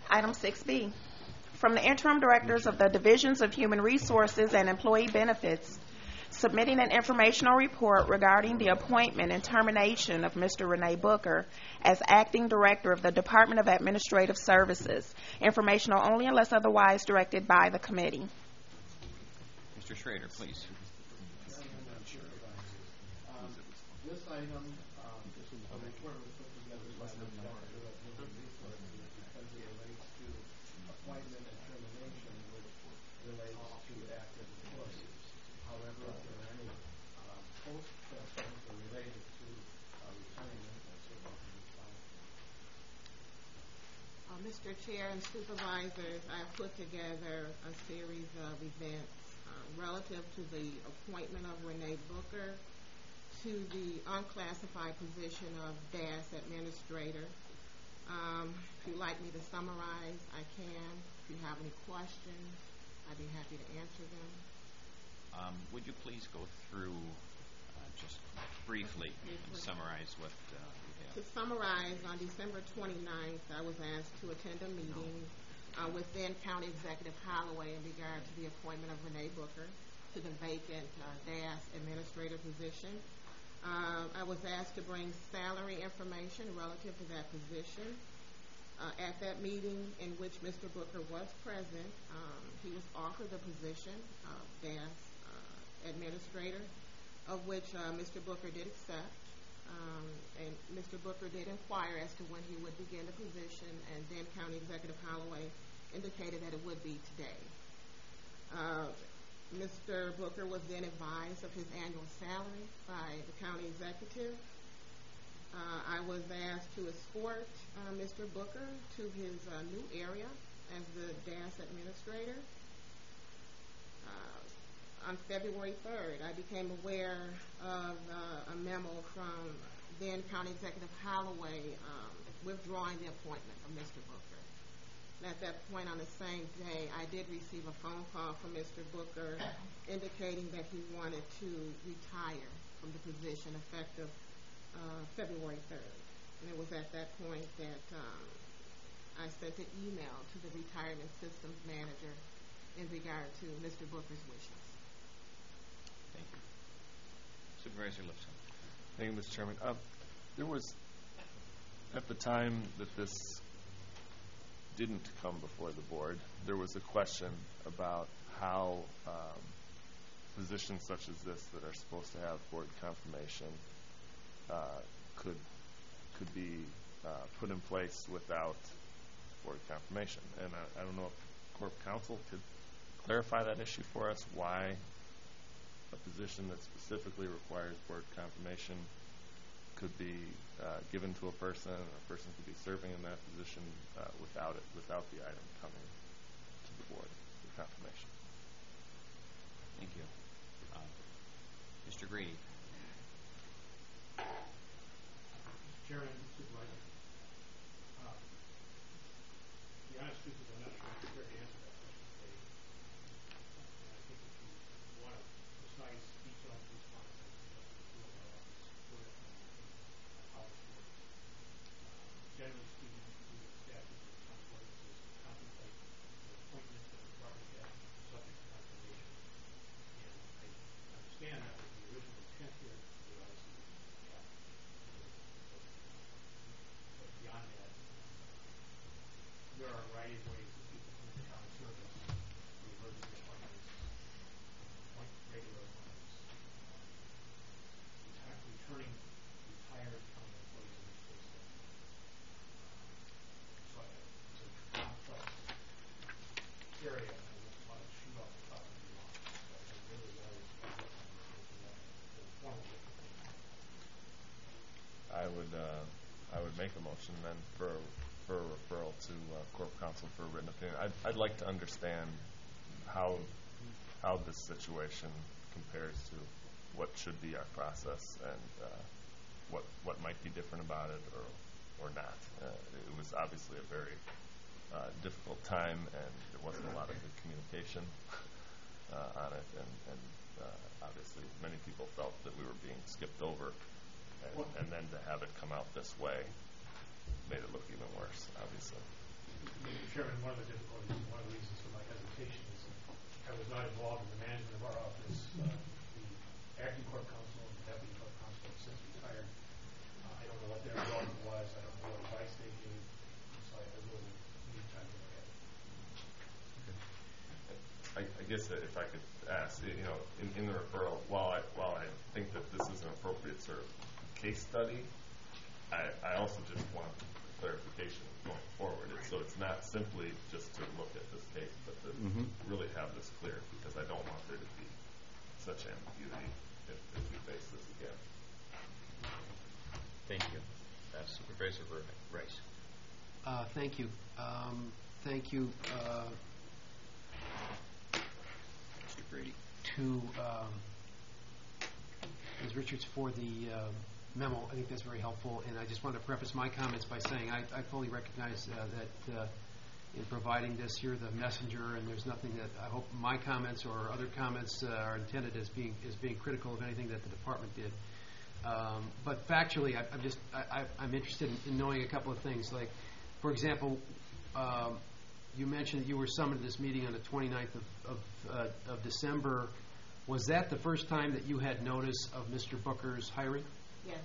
Item 6B, from the interim directors of the Divisions of Human Resources and Employee Benefits, submitting an informational report regarding the appointment and termination of Mr. Renee Booker as acting director of the Department of Administrative Services. Informational only unless otherwise directed by the committee. Mr. Schrader, please. This item, a report was put together by the Director of Human Resources because it relates to appointment and termination, which relates to active employees. However, if there are any post questions or related to retirement, that's what we respond to. Mr. Chair and Supervisors, I've put together a series of events relative to the appointment of Renee Booker to the unclassified position of DAS Administrator. If you'd like me to summarize, I can. If you have any questions, I'd be happy to answer them. Would you please go through just briefly and summarize what we have? To summarize, on December 29th, I was asked to attend a meeting with then County Executive Holloway in regard to the appointment of Renee Booker to the vacant DAS Administrator position. I was asked to bring salary information relative to that position. At that meeting in which Mr. Booker was present, he was offered the position of DAS Administrator, of which Mr. Booker did accept. And Mr. Booker did inquire as to when he would begin the position, and then County Executive Holloway indicated that it would be today. Mr. Booker was then advised of his annual salary by the county executive. I was asked to escort Mr. Booker to his new area as the DAS Administrator. On February 3rd, I became aware of a memo from then County Executive Holloway withdrawing the appointment of Mr. Booker. And at that point on the same day, I did receive a phone call from Mr. Booker indicating that he wanted to retire from the position effective February 3rd. And it was at that point that I sent an email to the Retirement Systems Manager in regard to Mr. Booker's wishes. Thank you. Supervisor Lipson. Thank you, Mr. Chairman. There was, at the time that this didn't come before the board, there was a question about how positions such as this that are supposed to have board confirmation could be put in place without board confirmation. And I don't know if Corp Counsel could clarify that issue for us, why a position that specifically requires board confirmation could be given to a person, and a person could be serving in that position without the item coming to the board for confirmation. Thank you. Mr. Grady. Mr. Chairman, Supervisor, the honest truth is I'm not sure I'm prepared to answer that question today. And I think if you want a precise, detailed response, I think that's the field of our office for it and how it works. Generally speaking, the statute of county ordinances contemplate the appointment of the department head subject to confirmation. And I understand that was the original intent here. We obviously didn't have but beyond that, there are a variety of ways that people come into county service through emergency appointments, regular appointments, returning retired county employees in this case. So it's a complex area. I don't want to shoot off the top of the wall. But I really was looking at the formal thing. I would make a motion then for a referral to Corp Counsel for a written opinion. I'd like to understand how this situation compares to what should be our process and what might be different about it or not. It was obviously a very difficult time, and there wasn't a lot of good communication on it, and obviously many people felt that we were being skipped over, and then to have it come out this way made it look even worse, obviously. Mr. Chairman, one of the difficulties, one of the reasons for my hesitation is I was not involved in the management of our office. The acting corp counsel and the deputy corp counsel have since retired. I don't know what their involvement was. I don't know what advice they gave. So I really need time to look at it. I guess that if I could ask, in the referral, while I think that this is an appropriate sort of case study, I also just want clarification going forward. So it's not simply just to look at this case, but to really have this clear, because I don't want there to be such ambiguity if we face this again. Thank you. Supervisor Rice. Thank you. Thank you, Mr. Brady. to Ms. Richards for the memo. I think that's very helpful, and I just wanted to preface my comments by saying I fully recognize that in providing this, you're the messenger, and there's nothing that I hope my comments or other comments are intended as being critical of anything that the department did. But factually, I'm interested in knowing a couple of things. Like, for example, you mentioned that you were summoned to this meeting on the 29th of December. Was that the first time that you had notice of Mr. Booker's hiring? Yes,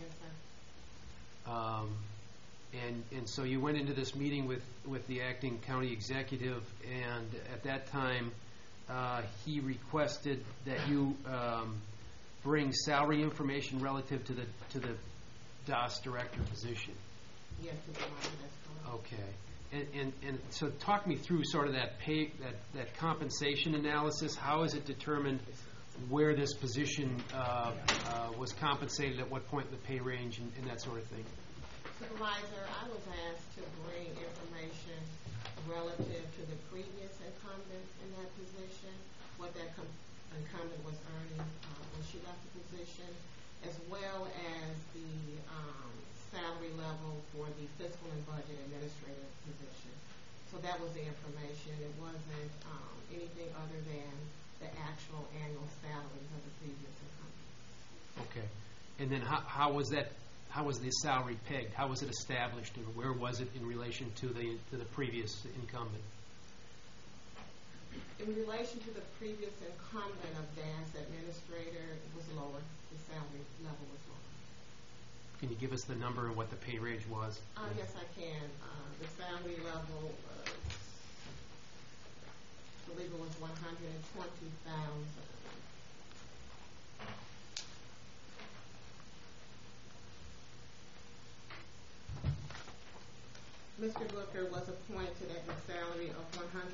sir. And so you went into this meeting with the acting county executive, and at that time he requested that you bring salary information relative to the DAS director position. Yes, Mr. Martin, that's correct. Okay. And so talk me through sort of that compensation analysis. How is it determined where this position was compensated, at what point in the pay range, and that sort of thing? Supervisor, I was asked to bring information relative to the previous incumbent in that position, what that incumbent was earning when she left the position, as well as the salary level for the fiscal and budget administrative position. So that was the information. It wasn't anything other than the actual annual salaries of the previous incumbent. Okay. And then how was that? How was the salary pegged? How was it established, and where was it in relation to the previous incumbent? In relation to the previous incumbent of DAS administrator, it was lower. The salary level was lower. Can you give us the number and what the pay range was? Yes, I can. The salary level was, I believe it was $120,000. Mr. Booker was appointed at the salary of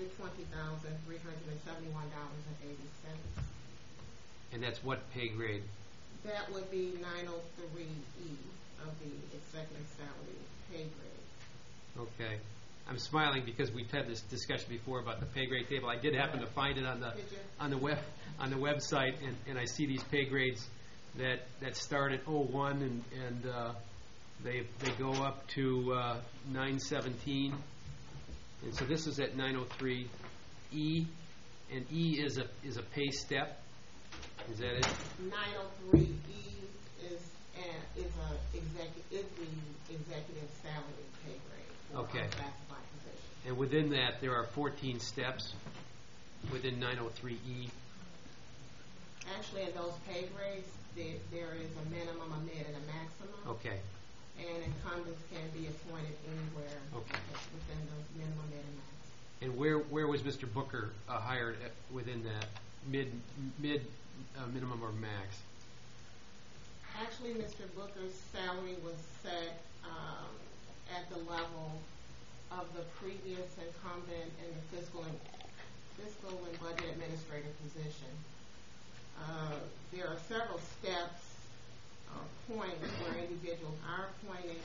$120,371.80. And that's what pay grade? That would be 903E of the executive salary pay grade. Okay. I'm smiling because we've had this discussion before about the pay grade table. I did happen to find it on the website, and I see these pay grades that start at 01 and they go up to 917, and so this is at 903E, and E is a pay step. Is that it? 903E is the executive salary pay grade for Okay. classified position. And within that, there are 14 steps within 903E. Actually, in those pay grades, there is a minimum, a mid, and a maximum. Okay. And incumbents can be appointed anywhere within those minimum, mid, and max. And where was Mr. Booker hired within that mid, minimum, or max? Actually, Mr. Booker's salary was set at the level of the previous incumbent in the fiscal and budget administrative position. There are several steps or points where individuals are appointed.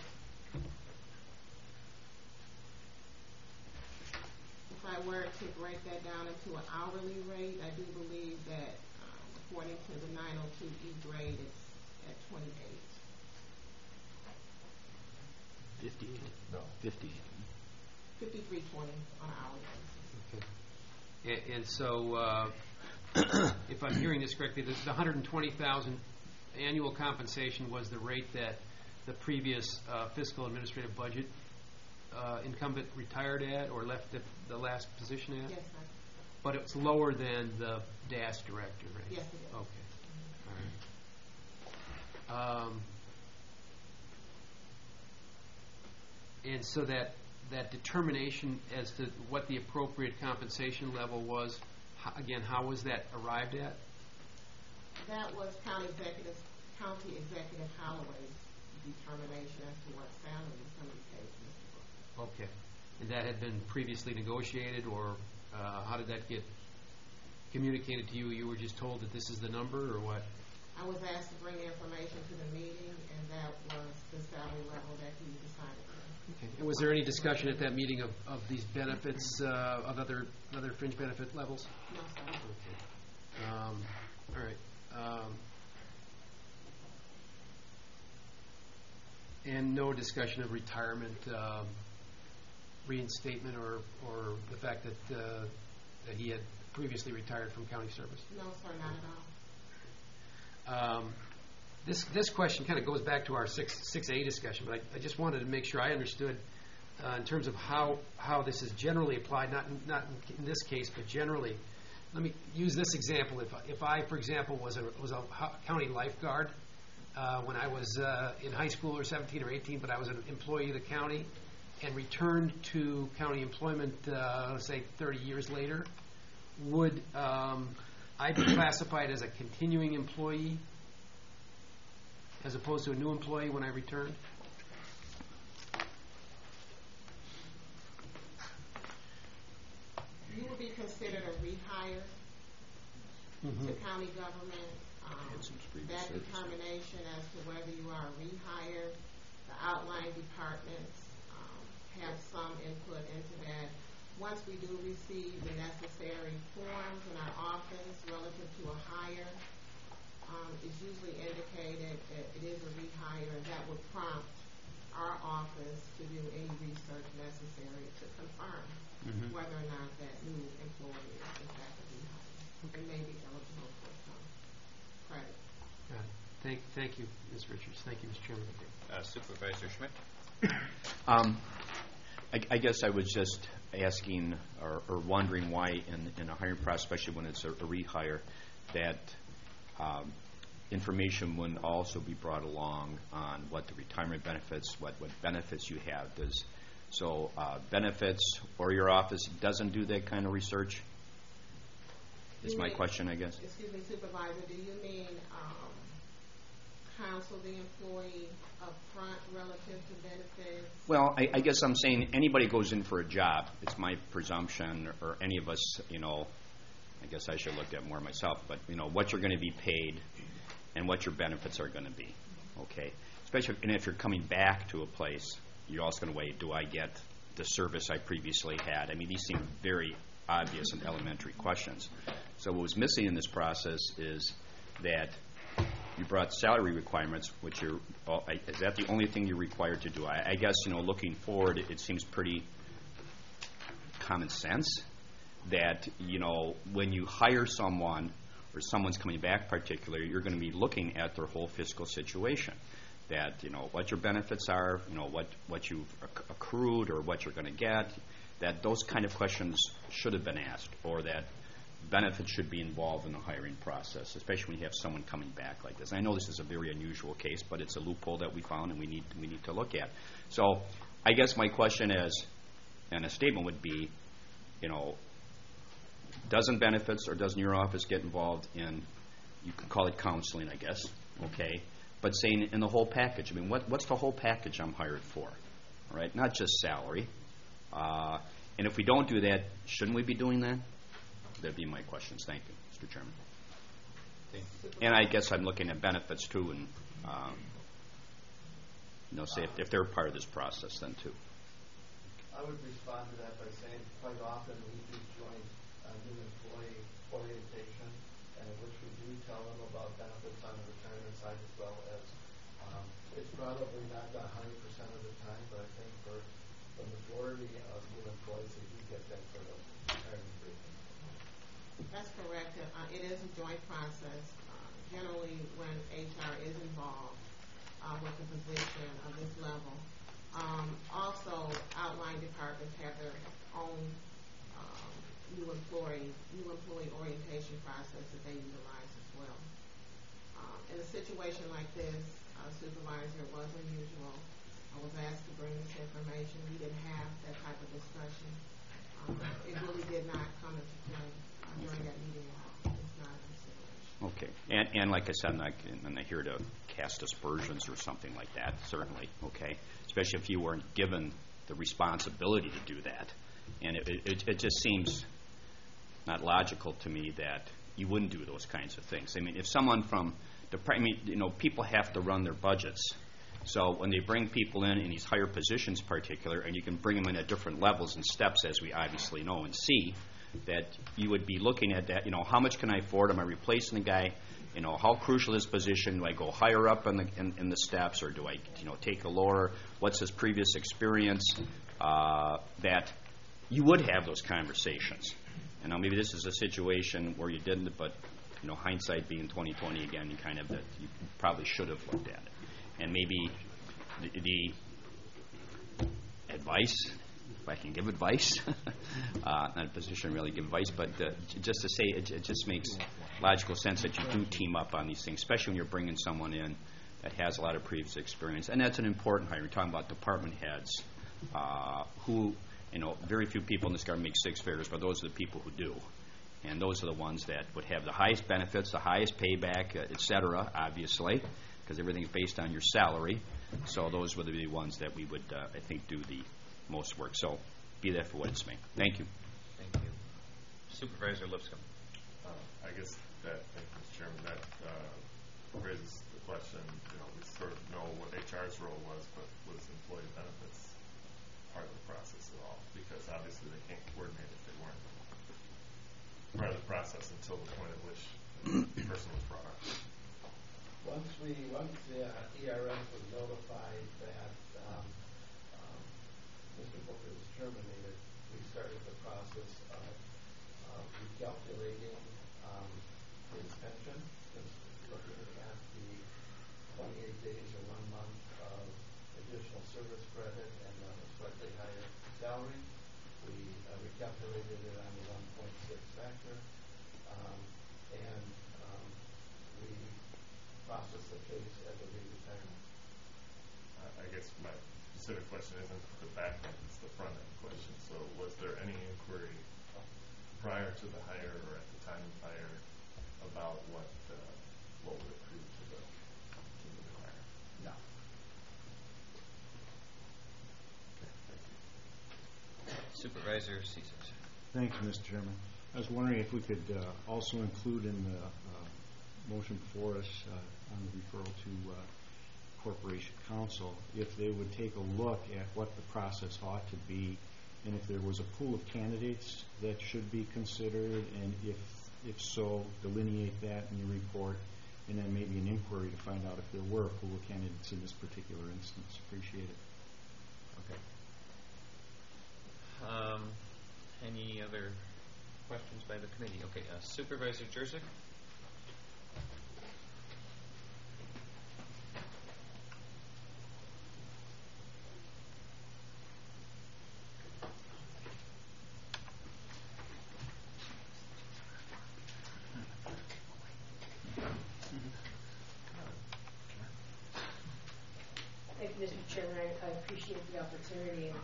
If I were to break that down into an hourly rate, I do believe that according to the 902E grade, it's at 28. 58. No. 58. 53.20 on an hourly basis. Okay. And so, if I'm hearing this correctly, the $120,000 annual compensation was the rate that the previous fiscal administrative budget incumbent retired at or left the last position at? Yes, sir. But it's lower than the DAS director, right? Yes, it is. Okay. All right. And so that determination as to what the appropriate compensation level was, again, how was that arrived at? That was County Executive Holloway's determination as to what salary was going to be paid to Mr. Booker. Okay. And that had been previously negotiated, or how did that get communicated to you? You were just told that this is the number, or what? I was asked to bring the information to the meeting, and that was the salary level that he decided on. Okay. And was there any discussion at that meeting of these benefits, of other fringe benefit levels? No, sir. Okay. All right. And no discussion of retirement, reinstatement, or the fact that he had previously retired from county service? No, sir, not at all. This question kind of goes back to our 6A discussion, but I just wanted to make sure I understood in terms of how this is generally applied, not in this case, but generally. Let me use this example. If I, for example, was a county lifeguard when I was in high school, or 17 or 18, but I was an employee of the county and returned to county employment, let's say 30 years later, would I be classified as a continuing employee as opposed to a new employee when I returned? You would be considered a rehire to county government. That determination as to whether you are a rehire, the outlying departments have some input into that. Once we do receive the necessary forms in our office relative to a hire, it's usually indicated that it is a rehire, and that would prompt our office to do any research necessary to confirm whether or not that new employee is in fact a rehire. They may be eligible for some credit. Got it. Thank you, Ms. Richards. Thank you, Mr. Chairman. Supervisor Schmidt? I guess I was just asking or wondering why in a hiring process, especially when it's a rehire, that information wouldn't also be brought along on what the retirement benefits, what benefits you have. Benefits or your office doesn't do that kind of research? Is my question, I guess. Excuse me, Supervisor, do you mean counsel the employee up front relative to benefits? Well, I guess I'm saying anybody goes in for a job, it's my presumption, or any of us, I guess I should look at more myself, but, what you're going to be paid and what your benefits are going to be, okay? Especially if you're coming back to a place, you're also going to weigh, do I get the service I previously had? I mean, these seem very obvious and elementary questions. So what was missing in this process is that you brought salary requirements, which is that the only thing you're required to do? I guess, looking forward, it seems pretty common sense that, when you hire someone or someone's coming back particularly, you're going to be looking at their whole fiscal situation. That, what your benefits are, what you've accrued or what you're going to get, that those kind of questions should have been asked, or that benefits should be involved in the hiring process, especially when you have someone coming back like this. And I know this is a very unusual case, but it's a loophole that we found and we need to look at. So I guess my question is, and a statement would be, doesn't benefits or doesn't your office get involved in, you can call it counseling, I guess, okay, but saying in the whole package. I mean, what's the whole package I'm hired for, all right? Not just salary. And if we don't do that, shouldn't we be doing that? That'd be my questions. Thank you, Mr. Chairman. And I guess I'm looking at benefits too, and say if they're part of this process, then too. I would respond to that by saying quite often we do joint new employee orientation, in which we do tell them about benefits on the retirement side as well as it's probably not done 100% of the time, but I think for the majority of new employees, they do get that sort of retirement briefing. That's correct. It is a joint process. Generally, when HR is involved with the position of this level. Also, outline new employee orientation process that they utilize as well. In a situation like this, Supervisor, it was unusual. I was asked to bring this information. We didn't have that type of discussion. It really did not come into play during that meeting at all. It's not a consideration. Okay. And like I said, I'm not here to cast aspersions or something like that, certainly, okay? Especially if you weren't given the responsibility to do that. And it just seems not logical to me that you wouldn't do those kinds of things. I mean, if someone from people have to run their budgets. So when they bring people in these higher positions particular, and you can bring them in at different levels and steps, as we obviously know and see, that you would be looking at that, how much can I afford? Am I replacing the guy? How crucial is position? Do I go higher up in the steps, or do I, take a lower? What's his previous experience? That you would have those conversations. And now maybe this is a situation where you didn't, but hindsight being 20/20 again, that you probably should have looked at it. And maybe the advice, if I can give advice, not a position to really give advice, but just to say it just makes logical sense that you do team up on these things, especially when you're bringing someone in that has a lot of previous experience. And that's an important hire. We're talking about department heads who, very few people in this government make six figures, but those are the people who do. And those are the ones that would have the highest benefits, the highest payback, et cetera, obviously, because everything's based on your salary. So those would be the ones that we would, I think, do the most work. So be that for what it's may. Thank you. Thank you. Supervisor Lipscomb. I guess thank you, Mr. Chairman, that raises the question, we sort of know what HR's role was, but was employee benefits part of the process at all? Because obviously they can't coordinate if they weren't part of the process until the point at which the person was brought up. Once the ERS was notified that Mr. Booker was terminated, we started the process of recalculating his pension, looking at the 28 days or 1 month of additional service credit and a slightly higher salary. We recalculated it on the 1.6 factor, and we processed the case as a re-retirement. I guess my specific question isn't the back end, it's the front end question. So was there any inquiry prior to the hire or at the time of hire about what would accrue to the new hire? No. Okay, thank you. Supervisor Cesar. Thank you, Mr. Chairman. I was wondering if we could also include in the motion before us on the referral to Corporation Counsel, if they would take a look at what the process ought to be, and if there was a pool of candidates that should be considered, and if so, delineate that in your report, and then maybe an inquiry to find out if there were a pool of candidates in this particular instance. Appreciate it. Okay. Any other questions by the committee? Okay, Supervisor Jurczyk. Thank you, Mr. Chairman. I appreciate the opportunity. And,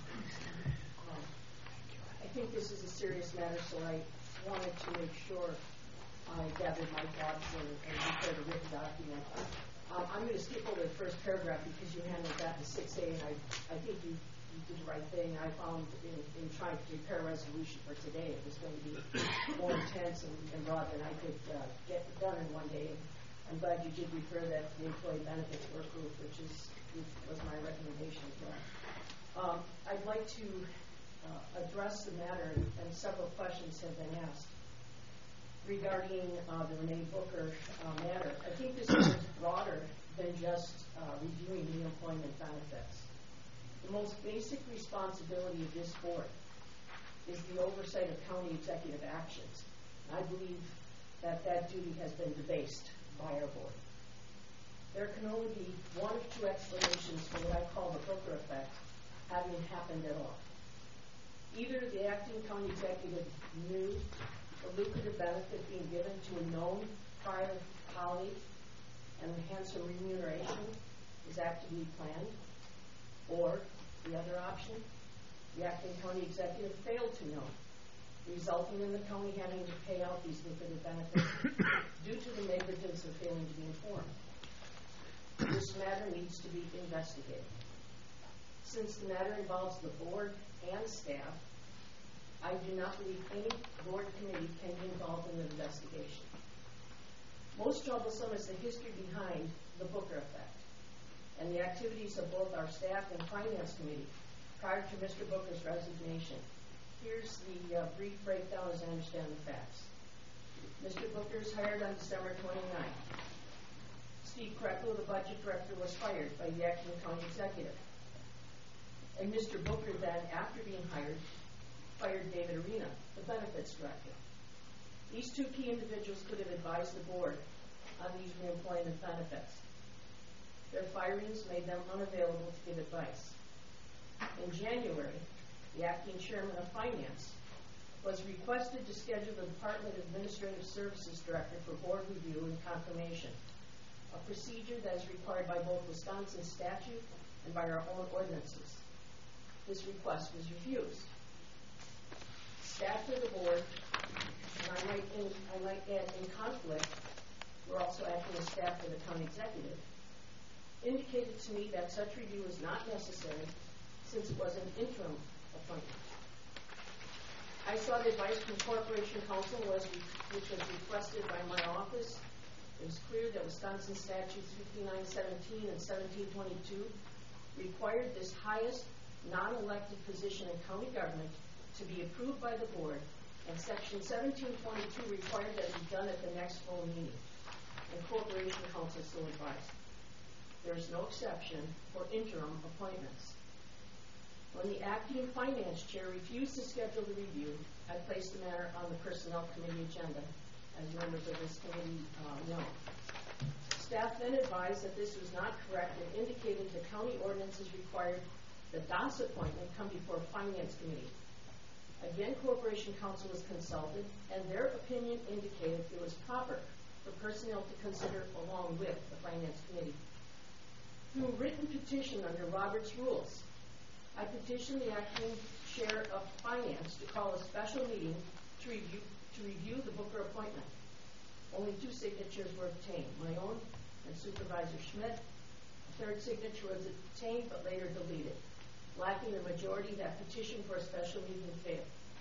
I think this is a serious matter, so I wanted to make sure I gathered my thoughts and prepared a written document. I'm going to skip over the first paragraph because you handled that in 6A, and I think you did the right thing. I found in trying to prepare a resolution for today, it was going to be more intense and broad than I could get done in one day. I'm glad you did refer that to the employee benefits work group, which was my recommendation as well. I'd like to address the matter, and several questions have been asked regarding the Renee Booker matter. I think this is broader than just reviewing the employment benefits. The most basic responsibility of this board is the oversight of county executive actions. I believe that duty has been debased by our board. There can only be one of two explanations for what I call the Booker effect having happened at all. Either the acting county executive knew the lucrative benefit being given to a known prior colleague and handsome remuneration is actively planned, or the other option, the acting county executive failed to know, resulting in the county having to pay out these lucrative benefits due to the negligence of failing to be informed. This matter needs to be investigated. Since the matter involves the board and staff, I do not believe any board committee can be involved in the investigation. Most troublesome is the history behind the Booker effect and the activities of both our staff and finance committee prior to Mr. Booker's resignation. Here's the brief breakdown as I understand the facts. Mr. Booker is hired on December 29th. Steve Kreckle, the budget director, was fired by the acting county executive. And Mr. Booker then, after being hired, fired David Arena, the benefits director. These two key individuals could have advised the board on these reemployment benefits. Their firings made them unavailable to give advice. In January, the acting chairman of finance was requested to schedule the Department of Administrative Services director for board review and confirmation, a procedure that is required by both Wisconsin statute and by our own ordinances. This request was refused. Staff of the board, and I might add in conflict, we're also acting as staff of the county executive, indicated to me that such review was not necessary since it was an interim appointment. I saw the advice from Corporation Counsel, which was requested by my office. It was clear that Wisconsin statutes 5917 and 1722 required this highest non-elected position in county government to be approved by the board, and Section 1722 required that it be done at the next full meeting. And Corporation Counsel so advised. There is no exception for interim appointments. When the acting finance chair refused to schedule the review, I placed the matter on the Personnel Committee agenda, as members of this committee know. Staff then advised that this was not correct and indicated the county ordinances required the DOS appointment come before Finance Committee. Again, Corporation Counsel was consulted, and their opinion indicated it was proper for personnel to consider along with the Finance Committee. Through written petition under Robert's Rules, I petitioned the acting chair of finance to call a special meeting to review the Booker appointment. Only 2 signatures were obtained, my own and Supervisor Schmidt. A third signature was obtained but later deleted. Lacking the majority, that petition for a special meeting failed.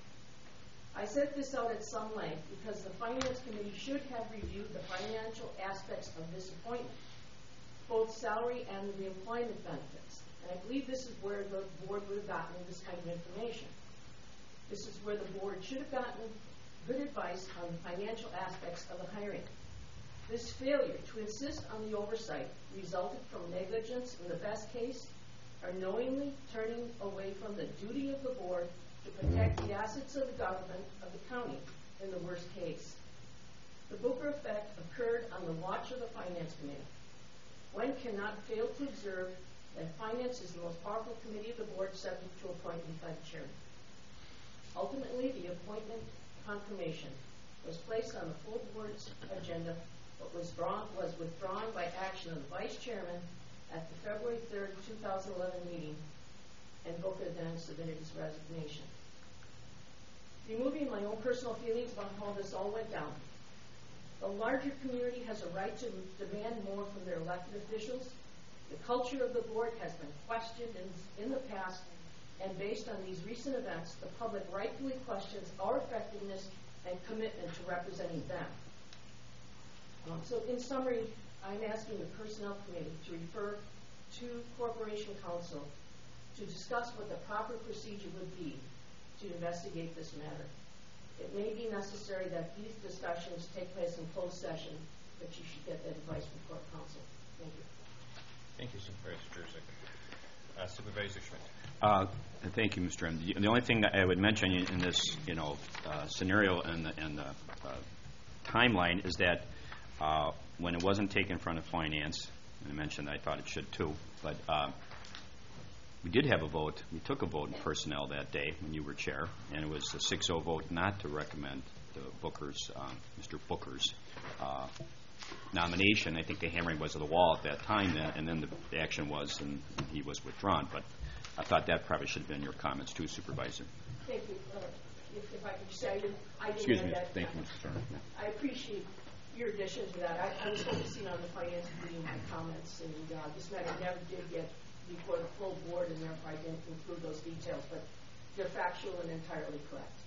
I set this out at some length because the Finance Committee should have reviewed the financial aspects of this appointment, both salary and the employment benefits. And I believe this is where the board would have gotten this kind of information. This is where the board should have gotten good advice on the financial aspects of the hiring. This failure to insist on the oversight resulted from negligence in the best case, or knowingly turning away from the duty of the board to protect the assets of the government of the county in the worst case. The Booker effect occurred on the watch of the Finance Committee. One cannot fail to observe that finance is the most powerful committee of the board subject to appointment by the chairman. Ultimately, the appointment confirmation was placed on the full board's agenda, but was withdrawn by action of the vice chairman at the February 3rd, 2011 meeting, and Booker then submitted his resignation. Removing my own personal feelings about how this all went down, the larger community has a right to demand more from their elected officials. The culture of the board has been questioned in the past, and based on these recent events, the public rightfully questions our effectiveness and commitment to representing them. So in summary, I'm asking the Personnel Committee to refer to Corporation Counsel to discuss what the proper procedure would be to investigate this matter. It may be necessary that these discussions take place in closed session, but you should get that advice from Corp Counsel. Thank you. Thank you, Supervisor Jurczyk. Supervisor Schmidt. Thank you, Mr. M. The only thing that I would mention in this, scenario and the timeline is that when it wasn't taken in front of finance, and I mentioned I thought it should too, but we did have a vote. We took a vote in personnel that day when you were chair, and it was a 6-0 vote not to recommend Booker's, Mr. Booker's nomination. I think the hammering was of the wall at that time, and then the action was, and he was withdrawn. But I thought that probably should have been your comments too, Supervisor. Thank you. If I could say, I didn't Excuse know me. that. Thank you, Mr. Turner. I appreciate your addition to that. I was focusing on the finance committee in my comments, and this matter never did get before the full board, and therefore I didn't include those details, but they're factual and entirely correct.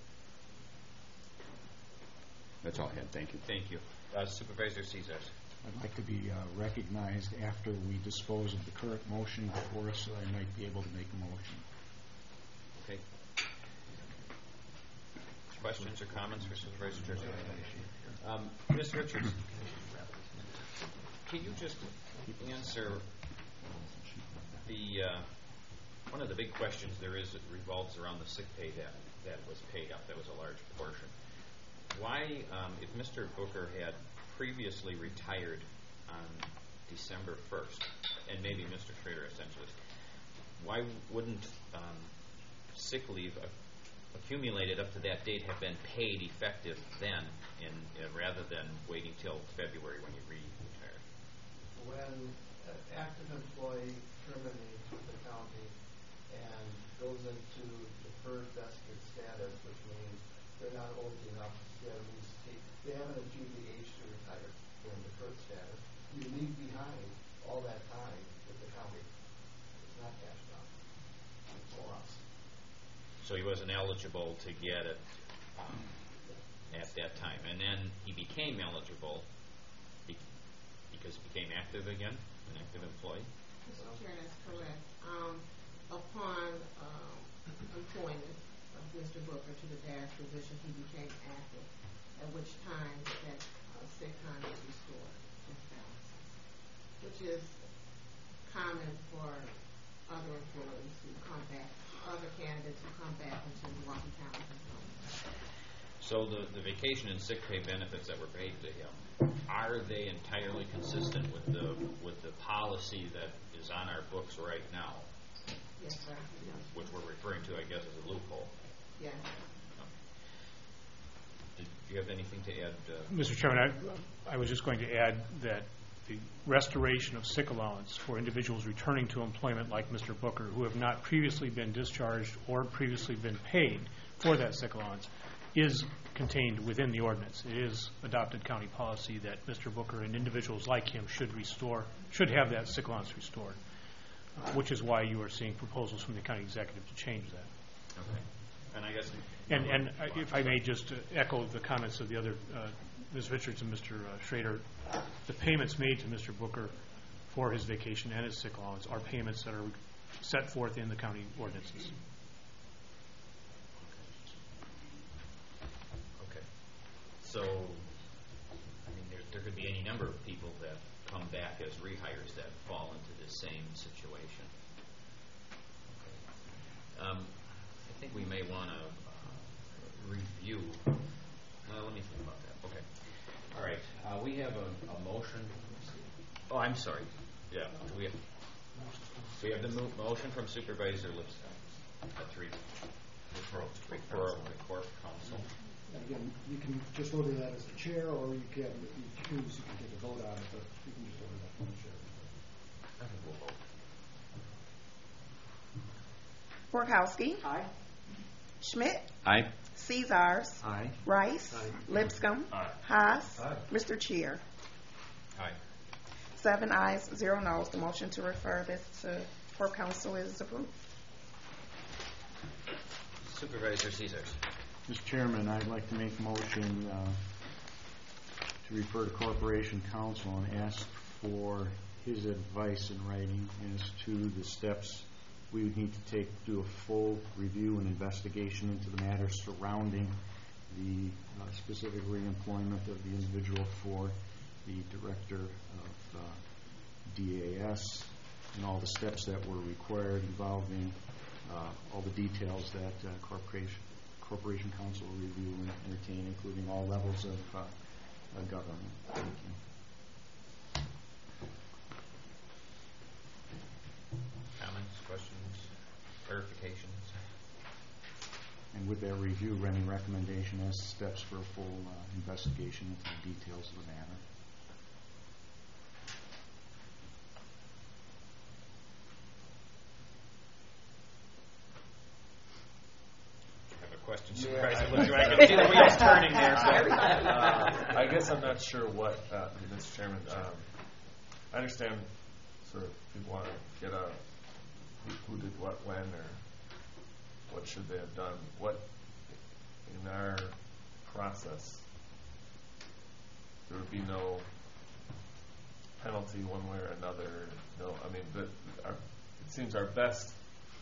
That's all I had. Thank you. Thank you. Supervisor Caesars. I'd like to be recognized after we dispose of the current motion before us, so I might be able to make a motion. Okay. Questions or comments for Supervisor Jersey? Ms. Richards, can you just answer the one of the big questions there is that revolves around the sick pay that was paid up? That was a large portion. Why, if Mr. Booker had previously retired on December 1st, and maybe Mr. Schrader essentially, why wouldn't sick leave accumulated up to that date have been paid effective then, rather than waiting till February when you retired? When an active employee terminates with the county and goes into deferred vested status, which means they're not old enough to at least they haven't achieved the age to retire. They're in deferred status. You leave behind all that time with the county. It's not cashed out. It's a loss. So he wasn't eligible to get it at that time, and then he became eligible because he became active again, an active employee. Mr. Chair, that's correct. Upon employment of Mr. Booker to the DAS position, he became active, at which time that sick time is restored to balance, which is common for other employees who come back, other candidates who come back into Milwaukee County. So the vacation and sick pay benefits that were paid to him, are they entirely consistent with the policy that is on our books right now? Yes, sir. Which we're referring to, I guess, as a loophole. Yes. Did you have anything to add? Mr. Chairman, I was just going to add that the restoration of sick allowance for individuals returning to employment like Mr. Booker who have not previously been discharged or previously been paid for that sick allowance is contained within the ordinance. It is adopted county policy that Mr. Booker and individuals like him should have that sick allowance restored, which is why you are seeing proposals from the county executive to change that. Okay. And I guess... And if I may just echo the comments of the other, Ms. Richards and Mr. Schrader, the payments made to Mr. Booker for his vacation and his sick allowance are payments that are set forth in the county ordinances. Okay. So, I mean, there could be any number of people that come back as rehires that fall into the same situation. Okay. I think we may want to review. Let me think about that. Okay. All right. We have a motion. Oh, I'm sorry. Yeah. We have the motion from Supervisor Lipscomb. That's referral to the Corp Council. Again, you can just order that as the chair, or you can choose. You can take a vote on it, but you can just order that from the chair. I think we'll vote. Borkowski. Aye. Schmidt. Aye. Caesars. Aye. Rice. Aye. Lipscomb. Aye. Haas. Aye. Mr. Chair. Aye. 7 ayes, 0 noes. The motion to refer this to Corp Council is approved. Supervisor Caesars. Mr. Chairman, I'd like to make a motion to refer to Corporation Counsel and ask for his advice in writing as to the steps we would need to take to do a full review and investigation into the matters surrounding the specific reemployment of the individual for the director of DAS and all the steps that were required involving all the details that Corporation Counsel will review and entertain, including all levels of government. Thank you. Comments, questions, clarifications? And with that review, any recommendation as steps for a full investigation into the details of the matter. Question, Supervisor. I can see the wheels turning there. I guess I'm not sure what, Mr. Chairman. I understand sort of people want to get a who did what when or what should they have done. What in our process there would be no penalty one way or another. No, I mean, it seems our best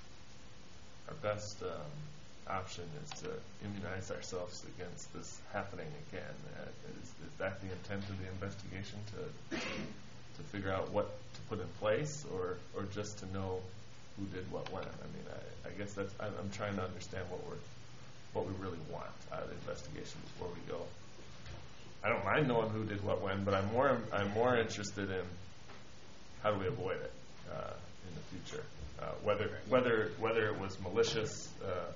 option is to immunize ourselves against this happening again. Is that the intent of the investigation, to figure out what to put in place, or just to know who did what when? I mean, I guess that's I'm trying to understand what we really want out of the investigation before we go. I don't mind knowing who did what when, but I'm more interested in how do we avoid it in the future, whether it was malicious.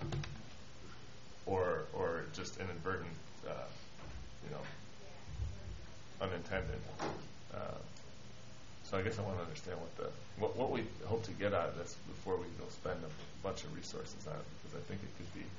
Or just inadvertent, unintended. So I guess I want to understand what we hope to get out of this before we go spend a bunch of resources on it, because I think it could be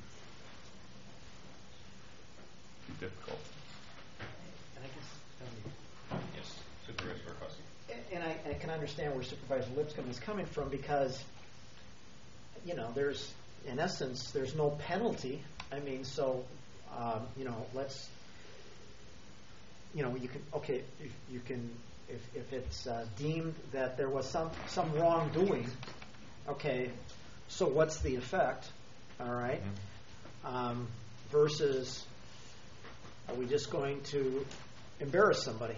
difficult. And I guess, yes, Supervisor Burkowski. And I can understand where Supervisor Lipscomb is coming from, because there's, in essence, there's no penalty. I mean, so, let's, you can, okay, if it's deemed that there was some wrongdoing, okay, so what's the effect, all right? Mm-hmm. Versus, are we just going to embarrass somebody?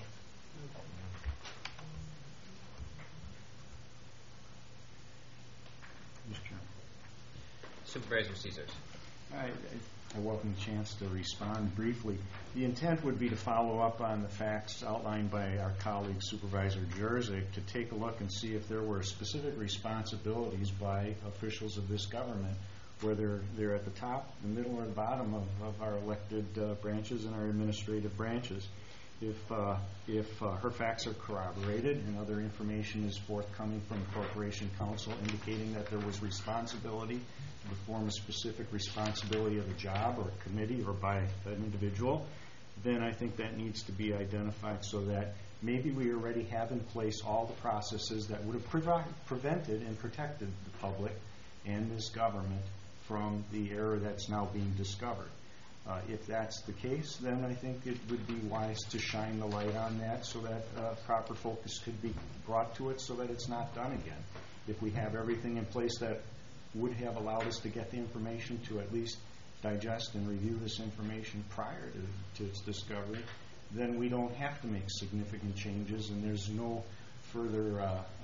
Supervisor Caesars. I welcome the chance to respond briefly. The intent would be to follow up on the facts outlined by our colleague Supervisor Jerzyk, to take a look and see if there were specific responsibilities by officials of this government, whether they're at the top, the middle, or the bottom of our elected branches and our administrative branches. If her facts are corroborated and other information is forthcoming from the Corporation Counsel indicating that there was responsibility to perform a specific responsibility of a job or a committee or by an individual, then I think that needs to be identified so that maybe we already have in place all the processes that would have prevented and protected the public and this government from the error that's now being discovered. If that's the case, then I think it would be wise to shine the light on that so that proper focus could be brought to it so that it's not done again. If we have everything in place that would have allowed us to get the information to at least digest and review this information prior to its discovery, then we don't have to make significant changes, and there's no further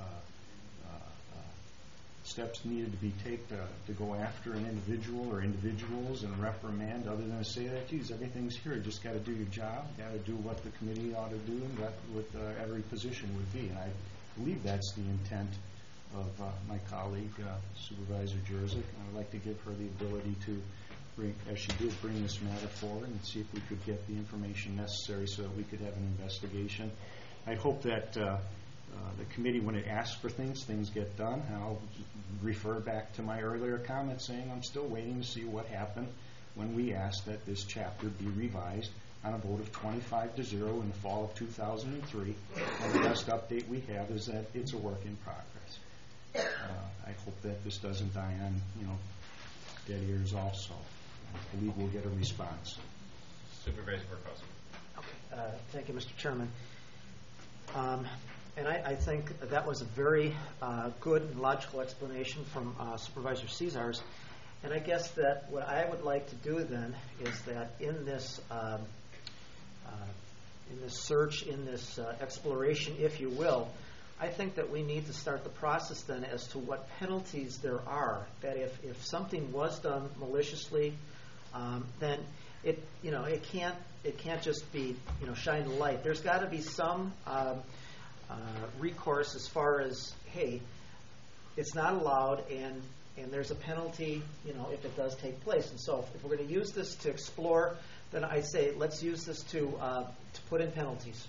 steps needed to be taken to go after an individual or individuals and reprimand, other than to say that, geez, everything's here. You just got to do your job, got to do what the committee ought to do, and what every position would be. And I believe that's the intent of my colleague, Supervisor Jerzyk. And I'd like to give her the ability to bring, as she did, bring this matter forward and see if we could get the information necessary so that we could have an investigation. I hope that the committee, when it asks for things get done. And I'll refer back to my earlier comment saying I'm still waiting to see what happened when we asked that this chapter be revised on a vote of 25-0 in the fall of 2003. And the best update we have is that it's a work in progress. I hope that this doesn't die on dead ears also. I believe we'll get a response. Supervisor Burkowski. Okay. Thank you, Mr. Chairman. And I think that was a very good and logical explanation from Supervisor Caesars. And I guess that what I would like to do then is that in this search, in this exploration, if you will, I think that we need to start the process then as to what penalties there are. That if something was done maliciously, then it can't just be shine the light. There's got to be some recourse as far as, hey, it's not allowed, and and there's a penalty, if it does take place. And so if we're going to use this to explore, then I say let's use this to put in penalties.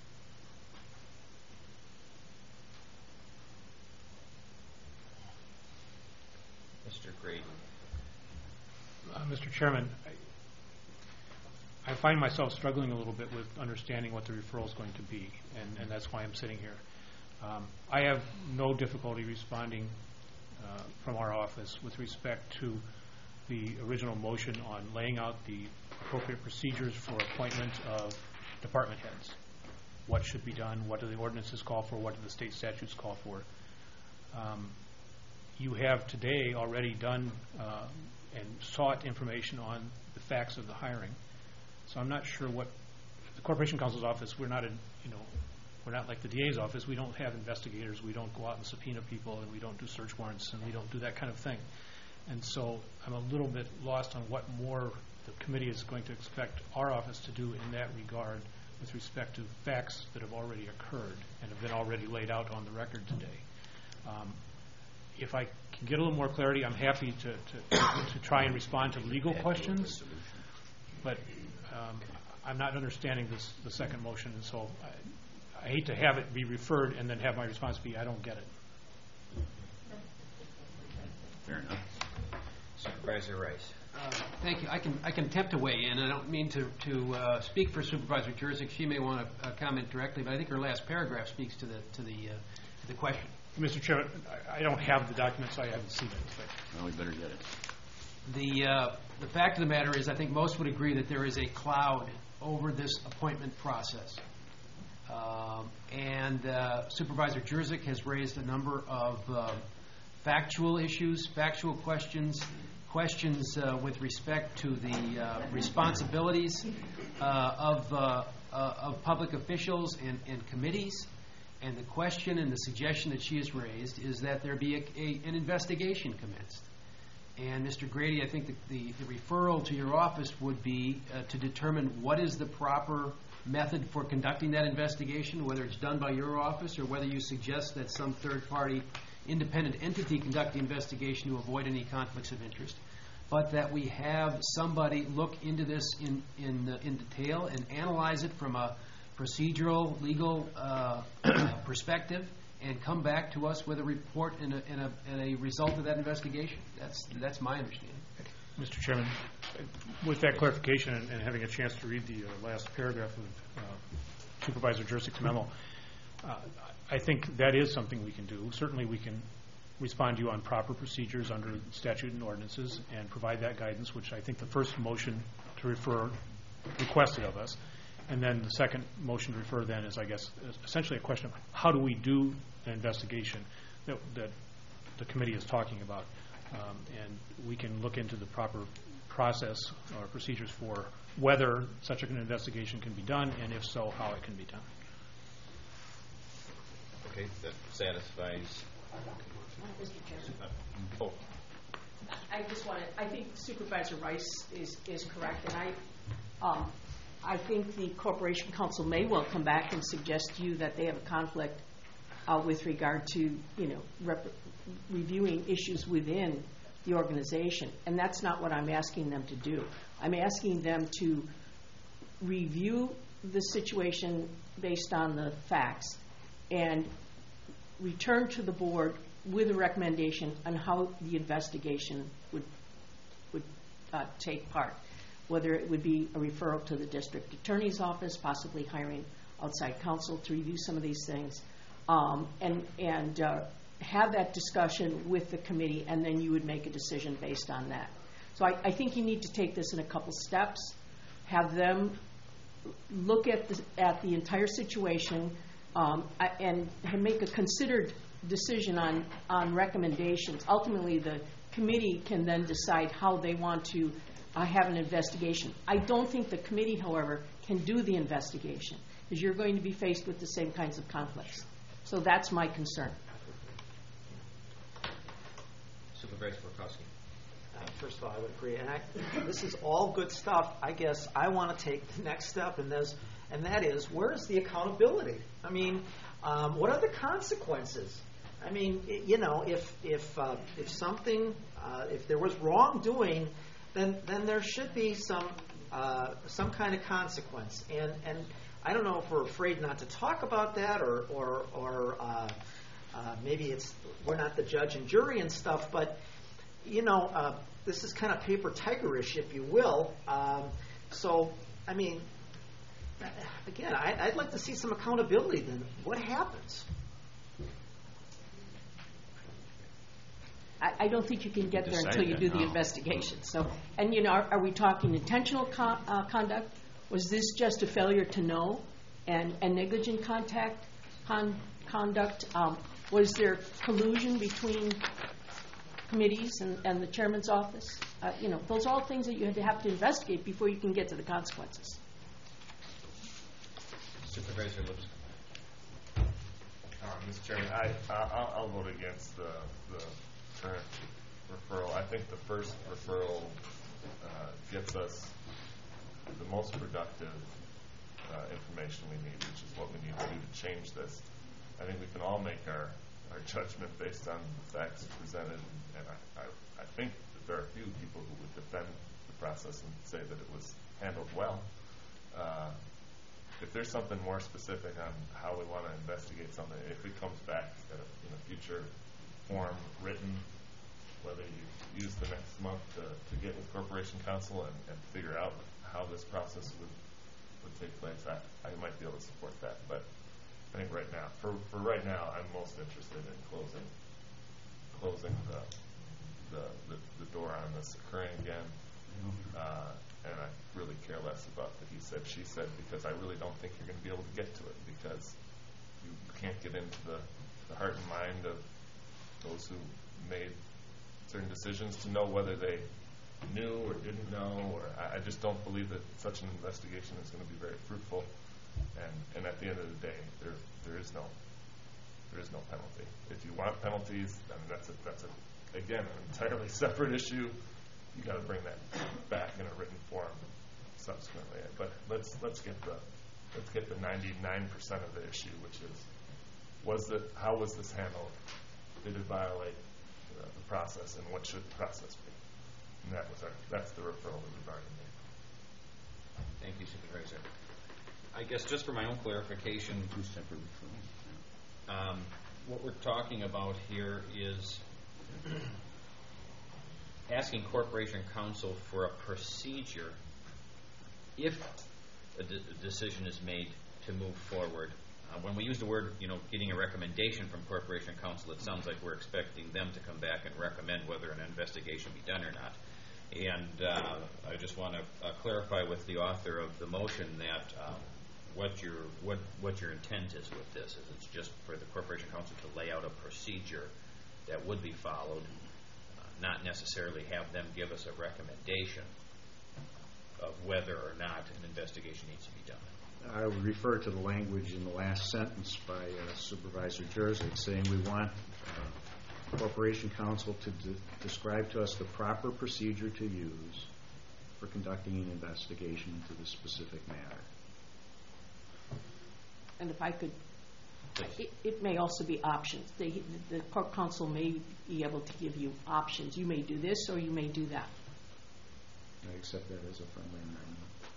Mr. Grady. Mr. Chairman, I find myself struggling a little bit with understanding what the referral is going to be, and that's why I'm sitting here. I have no difficulty responding from our office with respect to the original motion on laying out the appropriate procedures for appointment of department heads. What should be done, what do the ordinances call for, what do the state statutes call for. You have today already done and sought information on the facts of the hiring. So I'm not sure what the Corporation Counsel's office, we're not like the DA's office. We don't have investigators. We don't go out and subpoena people, and we don't do search warrants, and we don't do that kind of thing. And so I'm a little bit lost on what more the committee is going to expect our office to do in that regard with respect to facts that have already occurred and have been already laid out on the record today. If I can get a little more clarity, I'm happy to try and respond to legal questions, but I'm not understanding the second motion, and so I hate to have it be referred and then have my response be, I don't get it. Fair enough. Supervisor Rice. Thank you. I can attempt to weigh in. I don't mean to speak for Supervisor Jurczyk. She may want to comment directly, but I think her last paragraph speaks to the question. Mr. Chairman, I don't have the document, so I haven't seen it. Well, we better get it. The fact of the matter is, I think most would agree that there is a cloud over this appointment process. And Supervisor Jurczyk has raised a number of factual issues, factual questions with respect to the responsibilities of public officials and committees. And the question and the suggestion that she has raised is that there be an investigation commenced. And Mr. Grady, I think the referral to your office would be to determine what is the proper method for conducting that investigation, whether it's done by your office or whether you suggest that some third-party independent entity conduct the investigation to avoid any conflicts of interest, but that we have somebody look into this in detail and analyze it from a procedural, legal perspective and come back to us with a report and a result of that investigation. That's my understanding. Mr. Chairman, with that clarification and having a chance to read the last paragraph of Supervisor Jurczyk's memo, I think that is something we can do. Certainly we can respond to you on proper procedures under statute and ordinances and provide that guidance, which I think the first motion to refer requested of us. And then the second motion to refer then is, I guess, essentially a question of how do we do an investigation that the committee is talking about. And we can look into the proper process or procedures for whether such an investigation can be done, and if so, how it can be done. Okay, that satisfies. Mr. Chairman. I think Supervisor Rice is correct, and I think the Corporation Counsel may well come back and suggest to you that they have a conflict with regard to, reviewing issues within the organization. And that's not what I'm asking them to do. I'm asking them to review the situation based on the facts and return to the board with a recommendation on how the investigation would take part, whether it would be a referral to the district attorney's office, possibly hiring outside counsel to review some of these things, and have that discussion with the committee, and then you would make a decision based on that. So I think you need to take this in a couple steps, have them look at the entire situation, and make a considered decision on recommendations. Ultimately, the committee can then decide how they want to have an investigation. I don't think the committee, however, can do the investigation, because you're going to be faced with the same kinds of conflicts. So that's my concern. Supervisor Borkowski. First of all, I would agree. And this is all good stuff. I guess I want to take the next step in this, and that is, where is the accountability? I mean, what are the consequences? I mean, if something, if there was wrongdoing, then there should be some kind of consequence. And I don't know if we're afraid not to talk about that, or maybe we're not the judge and jury and stuff. But this is kind of paper tigerish, if you will. So, I mean, again, I'd like to see some accountability. Then what happens? I don't think you can get there until you do the investigation. So, and are we talking intentional conduct? Was this just a failure to know and negligent conduct? Was there collusion between committees and the chairman's office? Those are all things that you have to investigate before you can get to the consequences. Supervisor Lipscomb. Mr. Chairman, I'll vote against the current referral. I think the first referral gets us the most productive information we need, which is what we need to do to change this. I think we can all make our judgment based on the facts presented, and I think that there are a few people who would defend the process and say that it was handled well. If there's something more specific on how we want to investigate something, if it comes back in a future form, written, whether you use the next month to get with Corporation Counsel and figure out how this process would take place, I might be able to support that. But I think right now, for right now, I'm most interested in closing the door on this occurring again. And I really care less about the he said, she said, because I really don't think you're going to be able to get to it, because you can't get into the heart and mind of those who made certain decisions to know whether they knew or didn't know. Or I just don't believe that such an investigation is going to be very fruitful. And at the end of the day, there is no penalty. If you want penalties, I mean, that's again an entirely separate issue. You got to bring that back in a written form subsequently. But let's get the 99% of the issue, which is how was this handled? Did it violate the process, and what should the process be? And that's the referral that we've already made. Thank you, Supervisor. I guess just for my own clarification, two separate referrals. What we're talking about here is asking Corporation Counsel for a procedure if a decision is made to move forward. When we use the word, getting a recommendation from Corporation Counsel, it sounds like we're expecting them to come back and recommend whether an investigation be done or not. And I just want to clarify with the author of the motion that what your intent is with this. Is it's just for the Corporation Counsel to lay out a procedure that would be followed, not necessarily have them give us a recommendation of whether or not an investigation needs to be done. I would refer to the language in the last sentence by Supervisor Jerzyk saying we want Corporation Counsel to describe to us the proper procedure to use for conducting an investigation into the specific matter. And if I could, it may also be options. The Corp Counsel may be able to give you options. You may do this or you may do that. I accept that as a friendly amendment.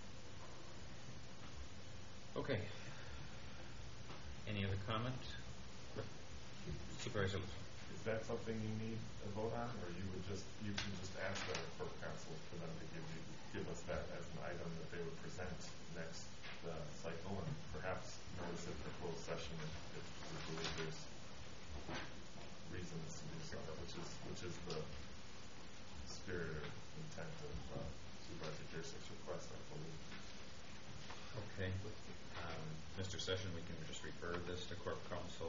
Okay. Any other comment? Supervisor Lipscomb. Is that something you need a vote on, or you can just ask the Corp Counsel for them to give us that as an item that they would present next cycle, and perhaps notice it for closed session if we believe there's reasons to do so, which is the spirit or intent of Supervisor Jerzyk's request, I believe. Okay. Mr. Session, we can just refer this to Corp Counsel.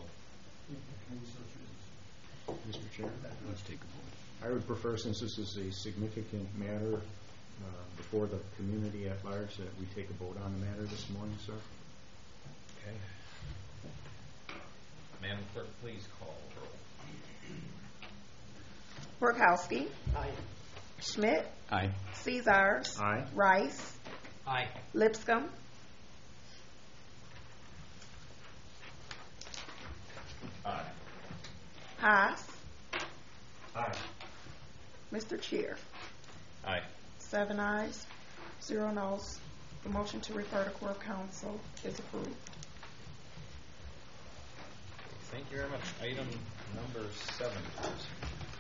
Mr. Chair, let's take a vote. I would prefer, since this is a significant matter before the community at large, that we take a vote on the matter this morning, sir. Okay. Madam Clerk, please call roll. Borkowski. Aye. Schmidt. Aye. Caesars. Aye. Rice. Aye. Lipscomb. Aye. Haas. Aye. Mr. Chair. Aye. 7 ayes, 0 noes. The motion to refer to Corp Council is approved. Thank you very much. Item number 7, please.